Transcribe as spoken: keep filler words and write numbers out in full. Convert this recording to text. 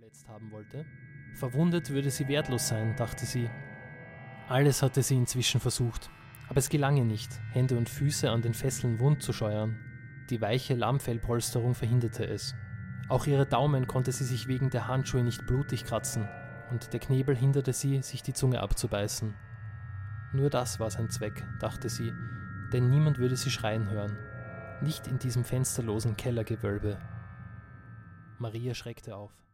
verletzt haben wollte. Verwundet würde sie wertlos sein, dachte sie. Alles hatte sie inzwischen versucht, aber es gelang ihr nicht, Hände und Füße an den Fesseln wund zu scheuern. Die weiche Lammfellpolsterung verhinderte es. Auch ihre Daumen konnte sie sich wegen der Handschuhe nicht blutig kratzen und der Knebel hinderte sie, sich die Zunge abzubeißen. Nur das war sein Zweck, dachte sie, denn niemand würde sie schreien hören. Nicht in diesem fensterlosen Kellergewölbe. Maria schreckte auf.